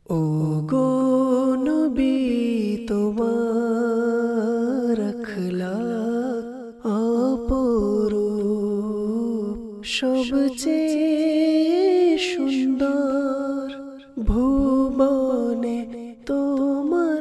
ও গো নবী তোমার আখলাক অপরূপ, সবচেয়ে সুন্দর ভুবনে তোমার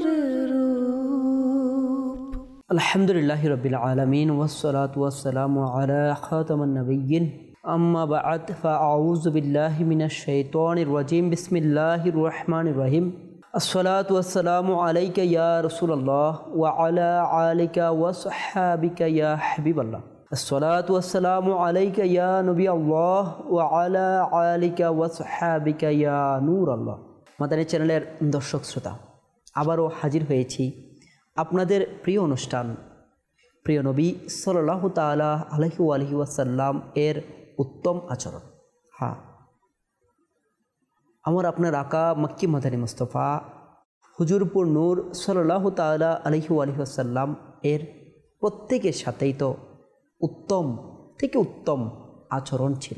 রূপ। আলহামদুলিল্লাহি রাব্বিল আলামিন ওয়াসসালাতু ওয়াসসালামু আলা খাতামান নাবিয়্যিন আম্মা বা'দ ফাআউযু বিল্লাহি মিনাশ শাইতানির রাজীম বিসমিল্লাহির রহমানির রহিম। আসসালাতু ওয়াসসালামু আলাইকা ইয়া রাসূলুল্লাহ ওয়া আলা আলিকা ওয়া সাহবিকা ইয়া হাবিবাল্লাহ। আসসালাতু ওয়াসসালামু আলাইকা ইয়া নবী আল্লাহ ওয়া আলা আলিকা ওয়া সাহবিকা ইয়া নূরাল্লাহ। মাদানী চ্যানেলের দর্শক শ্রোতা, আবারও হাজির হয়েছি আপনাদের প্রিয় অনুষ্ঠান প্রিয় নবী সাল্লাল্লাহু তাআলা আলাইহি ওয়াসাল্লাম এর উত্তম আচরণ। হ্যাঁ, আমার আপনার আকা মক্কি মাদানী মুস্তাফা হুজুরপুর নূর সাল্লাল্লাহু তাআলা আলাইহি ওয়াসাল্লাম এর প্রত্যেকের সাথেই তো উত্তম থেকে উত্তম আচরণ ছিল,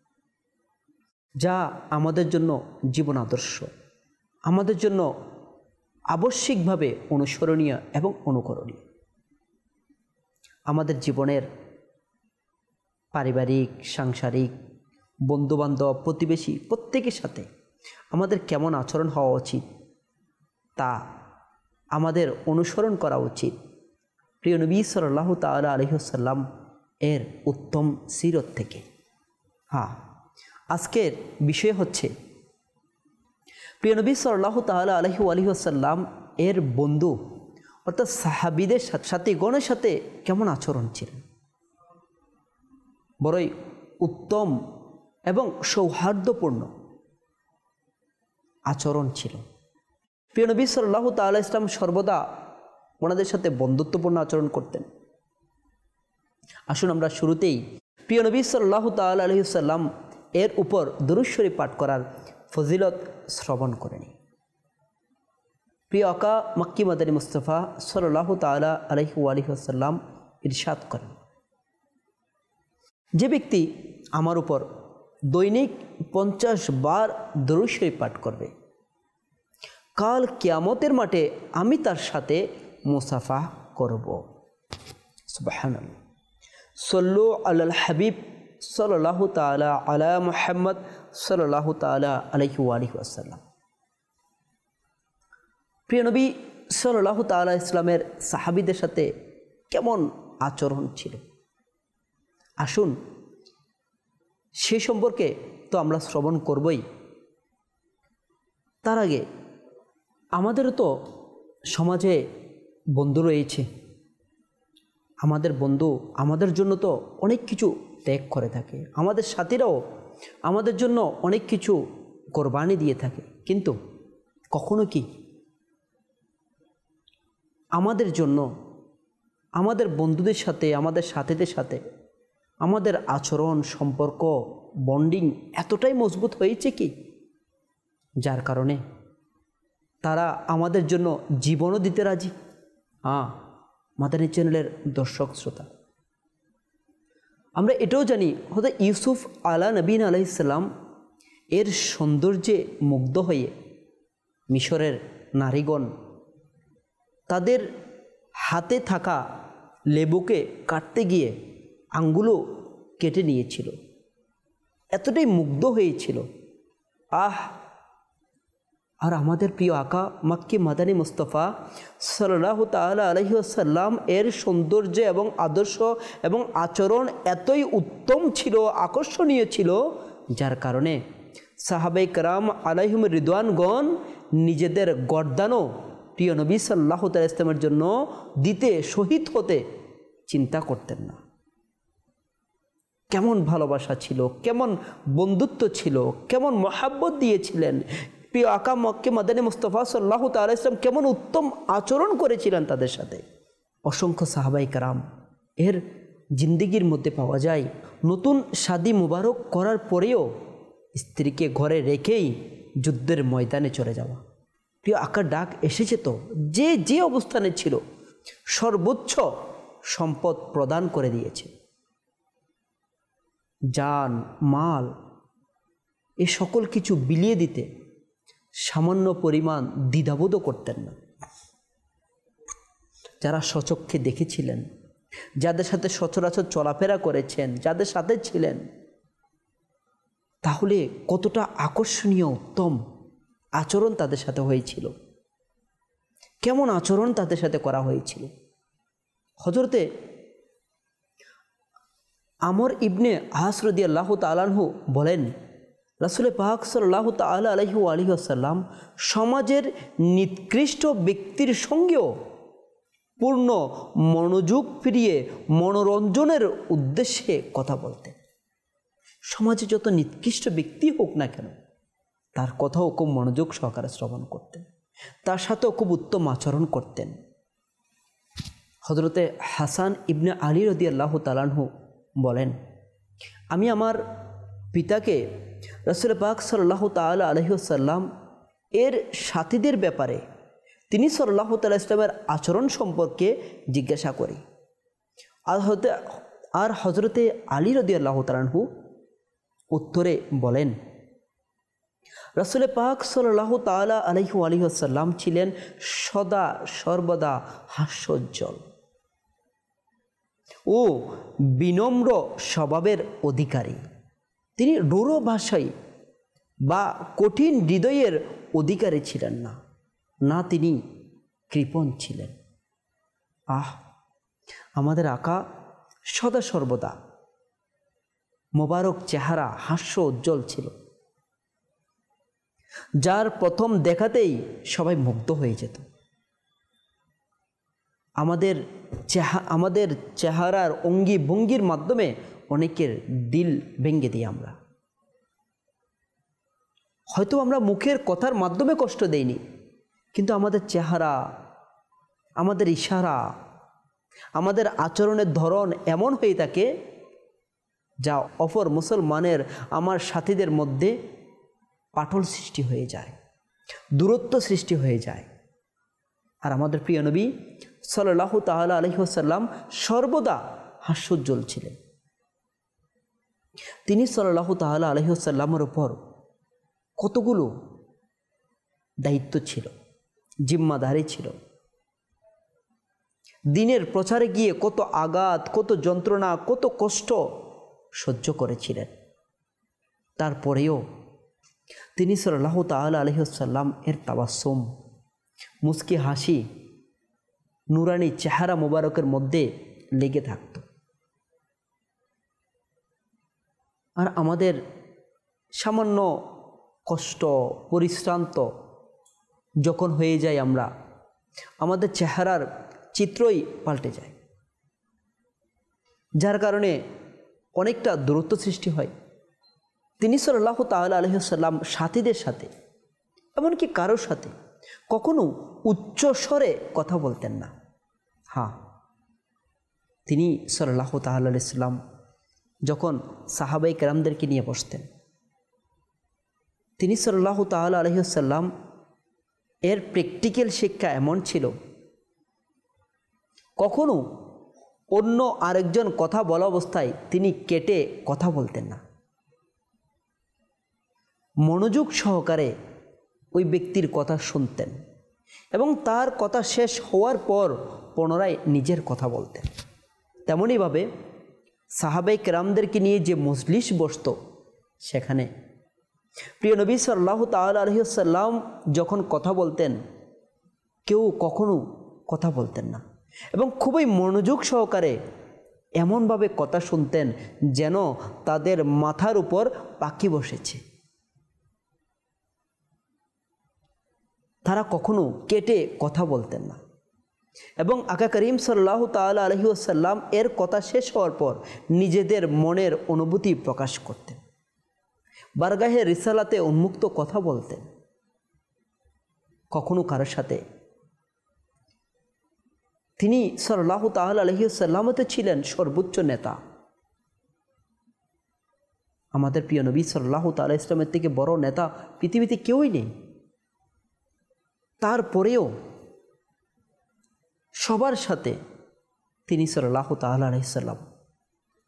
যা আমাদের জন্য জীবন আদর্শ, আমাদের জন্য আবশ্যিকভাবে অনুসরণীয় এবং অনুকরণীয়। আমাদের জীবনের পারিবারিক, সাংসারিক, বন্ধুবান্ধব, প্রতিবেশী প্রত্যেকের সাথে আমাদের কেমন আচরণ হওয়া উচিত তা আমাদের অনুসরণ করা উচিত প্রিয় নবী সাল্লাল্লাহু তাআলা আলাইহি ওয়াসাল্লাম এর উত্তম সিরত থেকে। হ্যাঁ, আজকের বিষয় হচ্ছে প্রিয় নবী সাল্লাল্লাহু তাআলা আলাইহি ওয়াসাল্লাম এর বন্ধু অর্থাৎ সাহাবীদের সাথে গণের সাথে কেমন আচরণ ছিলেন। বড়ই উত্তম এবং সৌহার্দ্যপূর্ণ আচরণ ছিল। প্রিয় নবী সাল্লাল্লাহু তাআলা ইসলাম সর্বদা ওনাদের সাথে বন্ধুত্বপূর্ণ আচরণ করতেন। আসুন আমরা শুরুতেই প্রিয় নবী সাল্লাল্লাহু তাআলা আলাইহি ওয়াসাল্লাম এর উপর দুরূদ শরীফ পাঠ করার ফজিলত শ্রবণ করে নিই। প্রিয় আকা মক্কি মাদানী মুস্তাফা সাল্লাল্লাহু তাআলা আলাইহি ওয়াসাল্লাম ইরশাদ করেন, যে ব্যক্তি আমার উপর দৈনিক 50 বার দুরূদ শরীফ পাঠ করবে, কাল কিয়ামতের মাঠে আমি তার সাথে মুসাফা করব। সুবহানাল্লাহ। সল্লু আলাল হাবিব সাল্লাল্লাহু তাআলা আলা মুহাম্মদ সাল্লাল্লাহু তাআলা আলাইহি ওয়াসাল্লাম। প্রিয় নবী সাল্লাল্লাহু তাআলা ইসলামের সাহাবীদের সাথে কেমন আচরণ ছিল, আসুন সে সম্পর্কে তো আমরা শ্রবণ করবই। তার আগে আমাদেরও তো সমাজে বন্ধু রয়েছে। আমাদের বন্ধু আমাদের জন্য তো অনেক কিছু ত্যাগ করে থাকে, আমাদের সাথীরাও আমাদের জন্য অনেক কিছু কোরবানি দিয়ে থাকে, কিন্তু কখনো কি আমাদের জন্য আমাদের বন্ধুদের সাথে, আমাদের সাথীদের সাথে আমাদের আচরণ, সম্পর্ক, বন্ডিং এতটাই মজবুত হয়েছে কি যার কারণে তারা আমাদের জন্য জীবনও দিতে রাজি? হ্যাঁ, মাদানী চ্যানেলের দর্শক শ্রোতা, আমরা এটাও জানি হয়তো ইউসুফ আলা নবীন আলাইহিস সালাম এর সৌন্দর্যে মুগ্ধ হয়ে মিশরের নারীগণ তাদের হাতে থাকা লেবুকে কাটতে গিয়ে আঙ্গুলও কেটে নিয়েছিল, এতটাই মুগ্ধ হয়েছিল। আর আমাদের প্রিয় আকা মক্কি মাদানী মুস্তাফা সাল্লাল্লাহু তাআলা আলাইহি ওয়াসাল্লাম এর সৌন্দর্য এবং আদর্শ এবং আচরণ এতই উত্তম ছিল, আকর্ষণীয় ছিল, যার কারণে সাহাবায়ে কেরাম আলাইহিম রিদওয়ানগণ নিজেদের গর্দানও প্রিয় নবী সাল্লাল্লাহু তাআলা ইসলামের জন্য দিতে, শহীদ হতে চিন্তা করতেন না। কেমন ভালোবাসা ছিল, কেমন বন্ধুত্ব ছিল, কেমন মহাব্বত দিয়েছিলেন প্রিয় আকা মক্কি মাদানী মুস্তাফা সাল্লাল্লাহু তাআলা ইসলাম, কেমন উত্তম আচরণ করেছিলেন তাদের সাথে। অসংখ্য সাহাবায়ে কেরাম এর জিন্দেগির মধ্যে পাওয়া যায় নতুন শাদী মুবারক করার পরেও স্ত্রীকে ঘরে রেখেই যুদ্ধের ময়দানে চলে যাওয়া। প্রিয় আকার ডাক এসেছে তো, যে যে অবস্থানে ছিল সর্বোচ্চ সম্পদ প্রদান করে দিয়েছে, জান মাল এ সকল কিছু বিলিয়ে দিতে সামান্য পরিমাণ দ্বিধাবোধও করতেন না। যারা স্বচক্ষে দেখেছিলেন, যাদের সাথে সচরাচর চলাফেরা করেছেন, যাদের সাথে ছিলেন, তাহলে কতটা আকর্ষণীয় উত্তম আচরণ তাদের সাথে হয়েছিল, কেমন আচরণ তাদের সাথে করা হয়েছিল। হযরতে আমর ইবনে আস রাদিয়াল্লাহু তাআলা আনহু বলেন, রাসূল পাক সাল্লাল্লাহু তাআলা আলাইহি ওয়া আলিহি ওয়াসাল্লাম সমাজের নিকৃষ্ট ব্যক্তির সঙ্গেও পূর্ণ মনোযোগ ফিরিয়ে মনোরঞ্জনের উদ্দেশ্যে কথা বলতেন। সমাজে যত নিকৃষ্ট ব্যক্তি হোক না কেন, তার কথাও খুব মনোযোগ সহকারে শ্রবণ করতেন, তার সাথেও খুব উত্তম আচরণ করতেন। হযরতে হাসান ইবনে আলী রাদিয়াল্লাহু তাআলা আনহু বলেন, আমি আমার পিতাকে রাসূল পাক সাল্লাল্লাহু তাআলা আলাইহি ওয়াসাল্লাম এর সাথীদের ব্যাপারে তিনি সাল্লাল্লাহু তাআলা ইসলামের আচরণ সম্পর্কে জিজ্ঞাসা করি। আর হযরতে আলী রাদিয়াল্লাহু তাআলা আনহু উত্তরে বলেন, রাসূল পাক সাল্লাল্লাহু তাআলা আলাইহি ওয়াসাল্লাম ছিলেন সদা সর্বদা হাস্যোজ্জ্বল ও বিনম্র স্বভাবের অধিকারী। তিনি রূঢ় ভাষায় বা কঠিন হৃদয়ের অধিকারী ছিলেন না, না তিনি কৃপণ ছিলেন। আমাদের আকা সদা সর্বদা মোবারক চেহারা হাস্য উজ্জ্বল ছিল, যার প্রথম দেখাতেই সবাই মুগ্ধ হয়ে যেত। আমাদের চেহারার অঙ্গি ভঙ্গির মাধ্যমে অনেকের দিল ভেঙে দিই আমরা। হয়তো আমরা মুখের কথার মাধ্যমে কষ্ট দেইনি, কিন্তু আমাদের চেহারা, আমাদের ইশারা, আমাদের আচরণের ধরন এমন হয়ে থাকে যা অপর মুসলমানের আমার সাথীদের মধ্যে পাটল সৃষ্টি হয়ে যায়, দূরত্ব সৃষ্টি হয়ে যায়। আর আমাদের প্রিয় নবী সাল্লাল্লাহু তাআলা আলাইহি ওয়াসাল্লাম সর্বদা হাস্যোজ্জ্বল ছিলেন। তিনি সাল্লাল্লাহু তাআলা আলাইহি ওয়াসাল্লামের উপর কতগুলো দায়িত্ব ছিল, জিম্মাদারি ছিল। দিনের প্রচারে গিয়ে কত আঘাত, কত যন্ত্রণা, কত কষ্ট সহ্য করেছিলেন। তারপরেও তিনি সাল্লাল্লাহু তাআলা আলাইহি ওয়াসাল্লাম এর তাবাসসুম, মুস্কি হাসি নুরানি চেহারা মোবারকের মধ্যে লেগে থাকত। আর আমাদের সামান্য কষ্ট, পরিশ্রান্ত যখন হয়ে যায়, আমরা আমাদের চেহারার চিত্রই পাল্টে যায়, যার কারণে অনেকটা দূরত্ব সৃষ্টি হয়। তিনি সাল্লাল্লাহু তাআলা আলাইহি ওয়াসাল্লাম সাথীদের সাথে, এমনকি কারোর সাথে কখনো উচ্চ স্বরে কথা বলতেন না। তিনি সাল্লাল্লাহু তাআলা আলাইহি ওয়াসাল্লাম যখন সাহাবায়ে কেরামদেরকে নিয়ে বসতেন, তিনি সাল্লাল্লাহু তাআলা আলাইহি ওয়াসাল্লাম এর প্র্যাকটিক্যাল শিক্ষা এমন ছিল, কখনো অন্য আরেকজন কথা বলা অবস্থায় তিনি কেটে কথা বলতেন না। মনোযোগ সহকারে ওই ব্যক্তির কথা শুনতেন এবং তার কথা শেষ হওয়ার পর পুনরায় নিজের কথা বলতেন। তেমনইভাবে সাহাবায়ে কেরামদেরকে নিয়ে যে মজলিস বসত, সেখানে প্রিয় নবী সাল্লাল্লাহু তাআলা আলাইহি ওয়াসাল্লাম যখন কথা বলতেন, কেউ কখনো কথা বলতেন না এবং খুবই মনোযোগ সহকারে এমনভাবে কথা শুনতেন যেন তাদের মাথার উপর পাখি বসেছে। তারা কখনো কেটে কথা বলতেন না এবং আকা করিম সাল্লাল্লাহু তাআলা আলাইহি ওয়াসাল্লাম এর কথা শেষ হওয়ার পর নিজেদের মনের অনুভূতি প্রকাশ করতেন, বারগাহে রিসালাতে উন্মুক্ত কথা বলতেন। কখনো কারোর সাথে তিনি সাল্লাল্লাহু তাআলা আলাইহি ওয়াসাল্লাম তো ছিলেন সর্বোচ্চ নেতা। আমাদের প্রিয় নবী সাল্লাল্লাহু তাআলা ইসলামের থেকে বড় নেতা পৃথিবীতে কেউই নেই। তারপরেও সবার সাথে তিনি সাল্লাল্লাহু তাআলা আলাইহি ওয়াসাল্লাম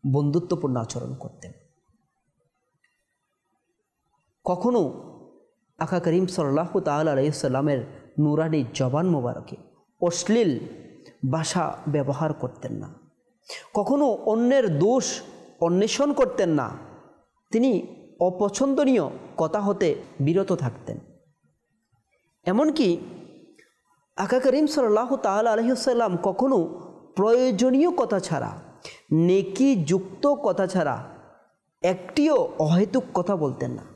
বন্ধুত্বপূর্ণ আচরণ করতেন। কখনো আকা করিম সাল্লাল্লাহু তাআলা আলাইহি সাল্লামের নুরানি জবান মোবারকে অশ্লীল ভাষা ব্যবহার করতেন না, কখনো অন্যের দোষ অন্বেষণ করতেন না, তিনি অপছন্দনীয় কথা হতে বিরত থাকতেন। এমনকি আকা করিম সাল্লাল্লাহু তাআলা আলাইহি সাল্লাম কখনো প্রয়োজনীয় কথা ছাড়া, নেকি যুক্ত কথা ছাড়া একটিও অহেতুক কথা বলতেন না।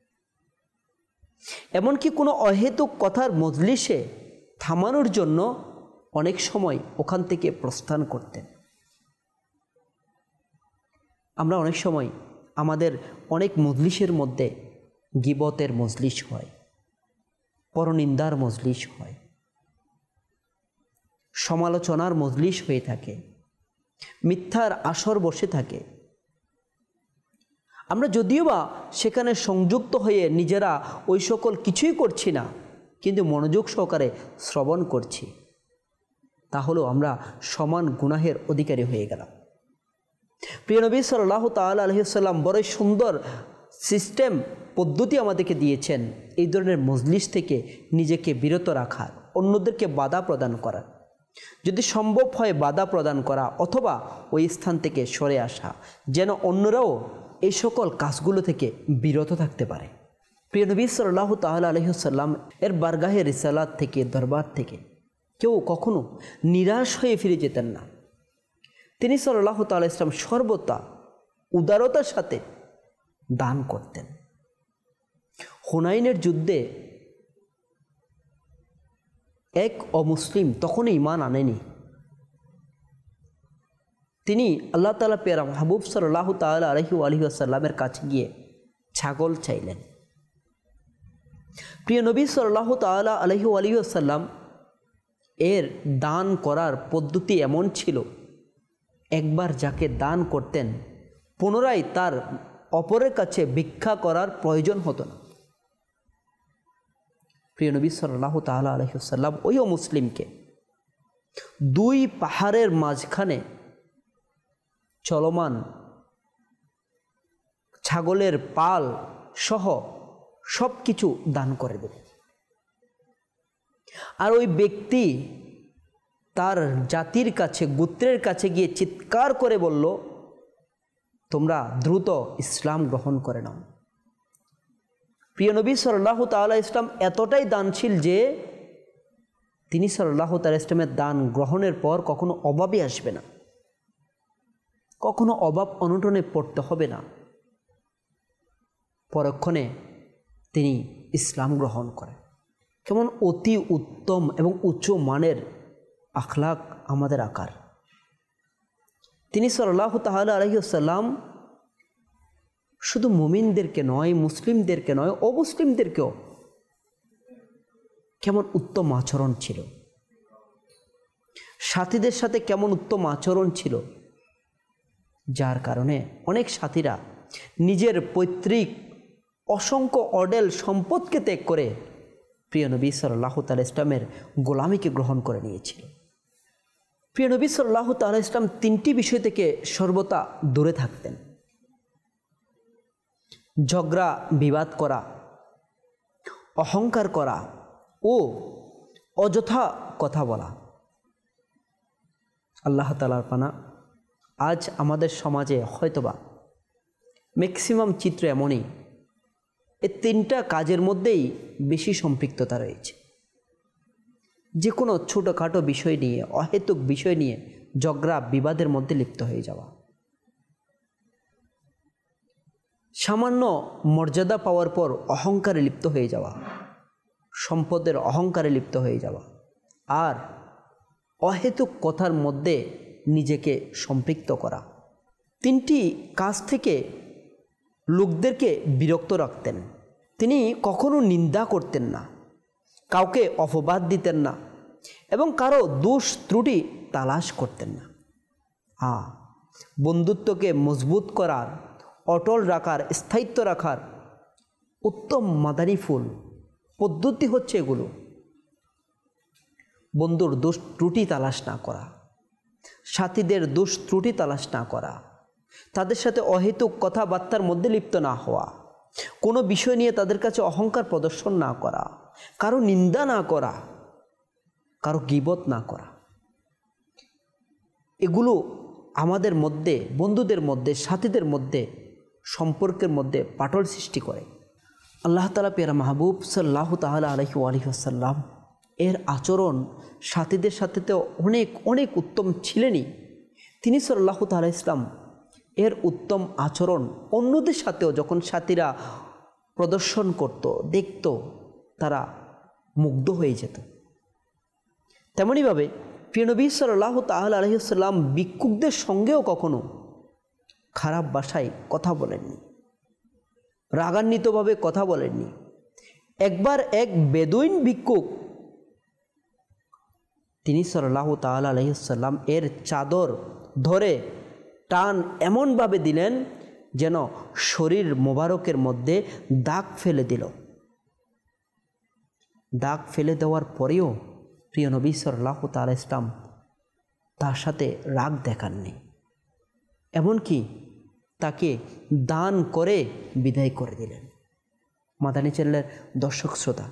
এমনকি কোনো অহেতুক কথার মজলিসে থামানোর জন্য অনেক সময় ওখান থেকে প্রস্থান করতেন। আমরা অনেক সময় আমাদের অনেক মজলিসের মধ্যে গীবতের মজলিস হয়, পরনিন্দার মজলিস হয়, সমালোচনার মজলিস হয়ে থাকে, মিথ্যার আসর বসে থাকে। আমরা যদিও বা সেখানে সংযুক্ত হয়ে নিজেরা ওই সকল কিছুই করছি না, কিন্তু মনোযোগ সহকারে শ্রবণ করছি, তাহলেও আমরা সমান গুনাহের অধিকারী হয়ে গেলাম। প্রিয় নবী সাল্লাল্লাহু তাআলা আলাইহি সাল্লাম বড়ই সুন্দর সিস্টেম পদ্ধতি আমাদেরকে দিয়েছেন এই ধরনের মজলিস থেকে নিজেকে বিরত রাখার, অন্যদেরকে বাধা প্রদান করার। যদি সম্ভব হয় বাধা প্রদান করা অথবা ওই স্থান থেকে সরে আসা, যেন অন্যরাও এই সকল কাজগুলো থেকে বিরত থাকতে পারে। প্রিয় নবী সাল্লাল্লাহু তাআলা আলাইহি সাল্লাম এর বারগাহে রিসালাত থেকে, দরবার থেকে কেউ কখনো নিরাশ হয়ে ফিরে যেতেন না। তিনি সাল্লাল্লাহু তাআলা ইসলাম সর্বদা উদারতার সাথে দান করতেন। হুনাইনের যুদ্ধে এক অমুসলিম তখন ঈমান আনেনি, তিনি আল্লাহ তাআলা পেয়ারা মাহবুব সাল্লাল্লাহু তাআলা আলাইহি ওয়াসাল্লামের কাছে গিয়ে ছাগল চাইলেন। প্রিয় নবী সাল্লাল্লাহু তাআলা আলাইহি ওয়াসাল্লাম এর দান করার পদ্ধতি এমন ছিল, একবার যাকে দান করতেন পুনরায় তার অপরের কাছে ভিক্ষা করার প্রয়োজন হতো না। প্রিয় নবী সাল্লাল্লাহু তাআলা আলাইহি ওয়াসাল্লাম ওই মুসলিমকে দুই পাহাড়ের মাঝখানে চলমান ছাগলের পাল সহ সব কিছু দান করে দেবে। আর ওই ব্যক্তি তার জাতির কাছে, গোত্রের কাছে গিয়ে চিৎকার করে বলল, তোমরা দ্রুত ইসলাম গ্রহণ করে নাও। প্রিয় নবী সাল্লাল্লাহু তাআলা ইসলাম এতটাই দানশীল যে তিনি সাল্লাল্লাহু তাআলা ইসলামের দান গ্রহণের পর কখনো অভাবই আসবে না, কখনো অভাব অনটনে পড়তে হবে না। পরক্ষণে তিনি ইসলাম গ্রহণ করেন। কেমন অতি উত্তম এবং উচ্চ মানের আখলাক আমাদের আকার। তিনি সাল্লাল্লাহু তাআলা আলাইহি ওয়াসাল্লাম শুধু মুমিনদেরকে নয়, মুসলিমদেরকে নয়, অমুসলিমদেরকেও কেমন উত্তম আচরণ ছিল, সাথীদের সাথে কেমন উত্তম আচরণ ছিল, যার কারণে অনেক সাথীরা নিজের পৈতৃক অসংখ্য অডেল সম্পদকে ত্যাগ করে প্রিয় নবী সাল্লাল্লাহু তাআলা ইসলামের গোলামিকে গ্রহণ করে নিয়েছিল। প্রিয় নবী সাল্লাল্লাহু তাআলা ইসলাম তিনটি বিষয় থেকে সর্বদা দূরে থাকতেন: ঝগড়া বিবাদ করা, অহংকার করা ও অযথা কথা বলা। আল্লাহ তাআলার পানা, আজ আমাদের সমাজে হয়তোবা ম্যাক্সিমাম চিত্র এমনই, এই তিনটা কাজের মধ্যেই বেশি সম্পৃক্ততা রয়েছে। যে কোনো ছোটোখাটো বিষয় নিয়ে, অহেতুক বিষয় নিয়ে ঝগড়া বিবাদের মধ্যে লিপ্ত হয়ে যাওয়া, সামান্য মর্যাদা পাওয়ার পর অহংকারে লিপ্ত হয়ে যাওয়া, সম্পদের অহংকারে লিপ্ত হয়ে যাওয়া, আর অহেতুক কথার মধ্যে নিজেকে সম্পৃক্ত করা। তিনটি কাজ থেকে লোকদেরকে বিরক্ত রাখতেন। তিনি কখনো নিন্দা করতেন না, কাউকে অপবাদ দিতেন না এবং কারো দোষ ত্রুটি তালাশ করতেন না। বন্ধুত্বকে মজবুত করার, অটল রাখার, স্থায়িত্ব রাখার উত্তম মাদানী ফুল পদ্ধতি হচ্ছে এগুলো: বন্ধুর দোষ ত্রুটি তালাশ না করা, সাথীদের দোষ ত্রুটি তালাশ না করা, তাদের সাথে অহেতুক কথাবার্তার মধ্যে লিপ্ত না হওয়া, কোনো বিষয় নিয়ে তাদের কাছে অহংকার প্রদর্শন না করা, কারো নিন্দা না করা, কারো গীবত না করা। এগুলো আমাদের মধ্যে, বন্ধুদের মধ্যে, সাথীদের মধ্যে, সম্পর্কের মধ্যে পাটল সৃষ্টি করে। আল্লাহ তাআলা পেয়ারা মাহবুব সাল্লাল্লাহু তাআলা আলাইহি ওয়াসাল্লাম এর আচরণ সাথীদের সাথে তো অনেক অনেক উত্তম ছিলেনই। তিনি সাল্লাল্লাহু তাআলা ইসলাম এর উত্তম আচরণ অন্যদের সাথেও যখন সাথীরা প্রদর্শন করত, দেখত, তারা মুগ্ধ হয়ে যেত। তেমনইভাবে প্রিয় নবী সাল্লাল্লাহু তাআলা আলাইহি ওয়াসাল্লাম ভিক্ষুকদের সঙ্গেও কখনো খারাপ ভাষায় কথা বলেননি, রাগান্বিতভাবে কথা বলেননি। একবার এক বেদুইন ভিক্ষুক তিনি সাল্লাল্লাহু তাআলা আলাইহি ওয়াসাল্লাম এর চাদর ধরে টান এমনভাবে দিলেন যেন শরীর মোবারকের মধ্যে দাগ ফেলে দিল। দাগ ফেলে দেওয়ার পরেও প্রিয় নবী সাল্লাল্লাহু তাআলা ইসলাম তার সাথে রাগ দেখাননি, এমনকি তাকে দান করে বিদায় করে দিলেন। মাদানী চ্যানেলের দর্শক শ্রোতা,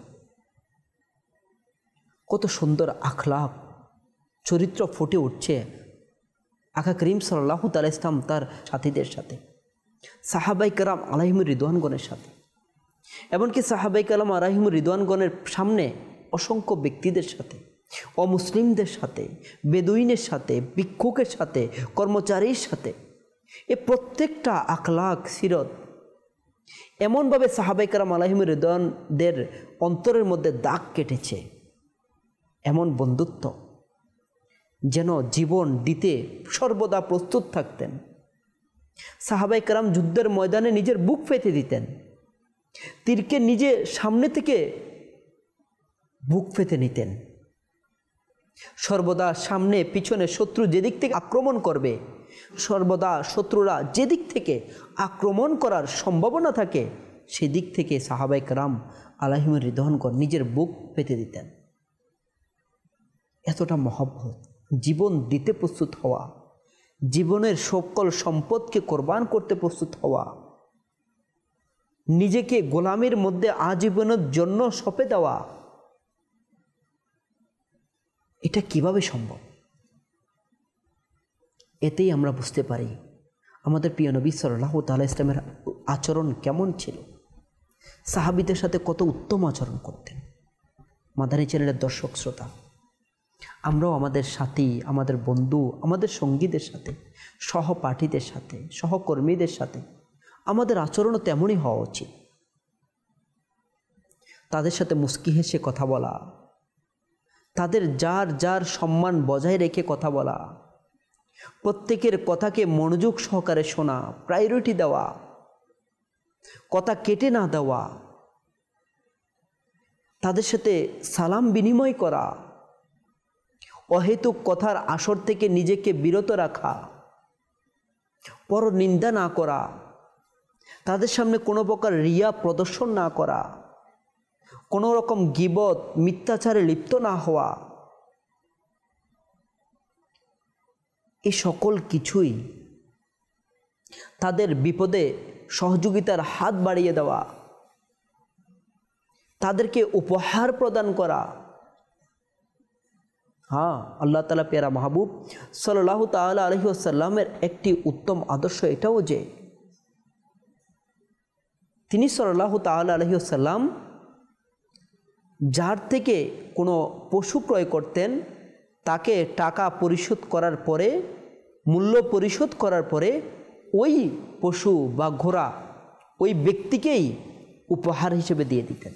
কত সুন্দর আখলাক চরিত্র ফুটে উঠছে আকা করিম সাল্লাল্লাহু তাআলা ইসলাম তার সাথীদের সাথে, সাহাবায়ে কেরাম আলাইহিমুর রিদওয়ানগণের সাথে, এমনকি সাহাবায়ে কেরাম আলাইহিমুর রিদওয়ানগণের সামনে অসংখ্য ব্যক্তিদের সাথে, অমুসলিমদের সাথে, বেদুইনের সাথে, ভিক্ষুকের সাথে, কর্মচারীর সাথে। এ প্রত্যেকটা আখলাক সিরত এমনভাবে সাহাবায়ে কেরাম আলাইহিমুর রিদওয়ানদের অন্তরের মধ্যে দাগ কেটেছে, এমন বন্ধুত্ব যেন জীবন দিতে সর্বদা প্রস্তুত থাকতেন। সাহাবায়ে কেরাম যুদ্ধের ময়দানে নিজের বুক পেতে দিতেন, তীরকে নিজে সামনে থেকে বুক পেতে নিতেন। সর্বদা সামনে পিছনে শত্রু যেদিক থেকে আক্রমণ করবে, সর্বদা শত্রুরা যেদিক থেকে আক্রমণ করার সম্ভাবনা থাকে সেদিক থেকে সাহাবায়ে কেরাম আলাইহিমুর রিদওয়ানগণ নিজের বুক পেতে দিতেন। এতটা মহব্বত, জীবন দিতে প্রস্তুত হওয়া, জীবনের সকল সম্পদকে কোরবান করতে প্রস্তুত হওয়া, নিজেকে গোলামের মধ্যে আজীবনের জন্য সঁপে দেওয়া, এটা কিভাবে সম্ভব? এতেই আমরা বুঝতে পারি আমাদের প্রিয় নবী সাল্লাল্লাহু তাআলা ইসলামের আচরণ কেমন ছিল, সাহাবীদের সাথে কত উত্তম আচরণ করতেন। মাদানী চ্যানেলের দর্শক শ্রোতা, আমরাও আমাদের সাথী, আমাদের বন্ধু, আমাদের সঙ্গীদের সাথে, সহপাঠীদের সাথে, সহকর্মীদের সাথে আমাদের আচরণও তেমনই হওয়া উচিত। তাদের সাথে মুস্কি হেসে কথা বলা, তাদের যার যার সম্মান বজায় রেখে কথা বলা, প্রত্যেকের কথাকে মনোযোগ সহকারে শোনা, প্রায়োরিটি দেওয়া, কথা কেটে না দেওয়া, তাদের সাথে সালাম বিনিময় করা, অহেতুক কথার আসর থেকে নিজেকে বিরত রাখা, পর নিন্দা না করা, তাদের সামনে কোনো প্রকার রিয়া প্রদর্শন না করা, কোনো রকম গীবত মিথ্যাচারে লিপ্ত না হওয়া, এই সকল কিছুই তাদের বিপদে সহযোগিতার হাত বাড়িয়ে দেওয়া, তাদেরকে উপহার প্রদান করা। হ্যাঁ, আল্লাহ তাআলা পেয়ারা মাহবুব সাল্লাল্লাহু তাআলা আলাইহি ওয়াসাল্লামের একটি উত্তম আদর্শ এটাও যে তিনি সাল্লাল্লাহু তাআলা আলাইহি ওয়াসাল্লাম যার থেকে কোনো পশু ক্রয় করতেন তাকে টাকা পরিশোধ করার পরে, মূল্য পরিশোধ করার পরে ওই পশু বা ঘোড়া ওই ব্যক্তিকেই উপহার হিসেবে দিয়ে দিতেন।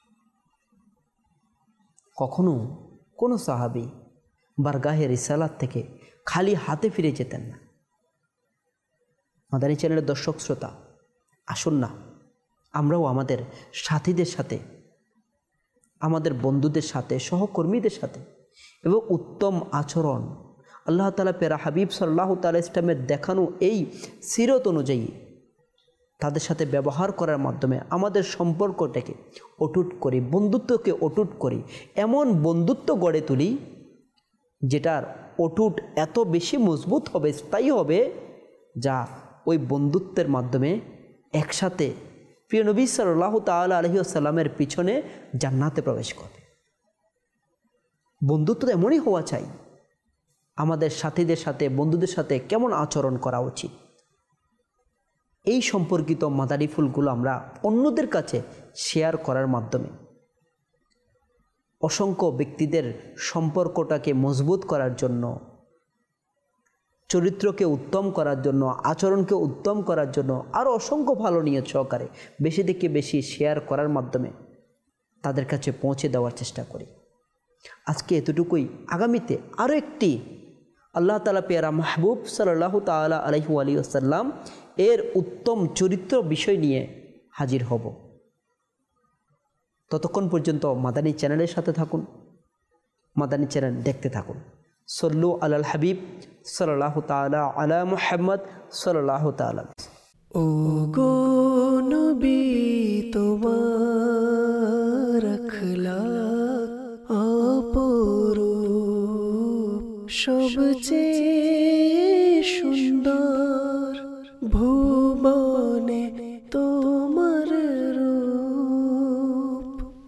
কখনো কোনো সাহাবী বারগাহে রিসালাত থেকে খালি হাতে ফিরে যেতেন না। মাদানী চ্যানেলের দর্শক শ্রোতা, আসুন না আমরাও আমাদের সাথীদের সাথে, আমাদের বন্ধুদের সাথে, সহকর্মীদের সাথে এবং উত্তম আচরণ আল্লাহ তাআলা পেরা হাবিব সাল্লাল্লাহু তাআলা ইসলামের দেখানো এই সিরত অনুযায়ী তাদের সাথে ব্যবহার করার মাধ্যমে আমাদের সম্পর্কটাকে অটুট করি, বন্ধুত্বকে অটুট করি, এমন বন্ধুত্ব গড়ে তুলি যেটার অটুট এত বেশি মজবুত হবে, স্থায়ী হবে, যা ওই বন্ধুত্বের মাধ্যমে একসাথে প্রিয় নবী সাল্লাল্লাহু তাআলা আলাইহি ওয়াসাল্লামের পিছনে জান্নাতে প্রবেশ করবে। বন্ধুত্ব তো এমনই হওয়া চাই। আমাদের সাথীদের সাথে, বন্ধুদের সাথে কেমন আচরণ করা উচিত, এই সম্পর্কিত মাদানী ফুলগুলো আমরা অন্যদের কাছে শেয়ার করার মাধ্যমে অসংখ্য ব্যক্তিদের সম্পর্কটাকে মজবুত করার জন্য, চরিত্রকে উত্তম করার জন্য, আচরণকে উত্তম করার জন্য আরও অসংখ্য ভালো নিয়ত সহকারে বেশি থেকে বেশি শেয়ার করার মাধ্যমে তাদের কাছে পৌঁছে দেওয়ার চেষ্টা করি। আজকে এতটুকুই। আগামীতে আরও একটি আল্লাহ তাআলা পেয়ারা মাহবুব সাল্লাল্লাহু তাআলা আলাইহি ওয়াসাল্লাম এর উত্তম চরিত্র বিষয় নিয়ে হাজির হব। ততক্ষণ পর্যন্ত মাদানী চ্যানেলের সাথে থাকুন, মাদানী চ্যানেল দেখতে থাকুন। সল্লু আলাল হাবিব সাল্লাল্লাহু তাআলা আলা মুহাম্মদ সাল্লাল্লাহু তাআলা। ও গো নবী তোমার আখলাক অপরূপ, সবচেয়ে সুন্দর।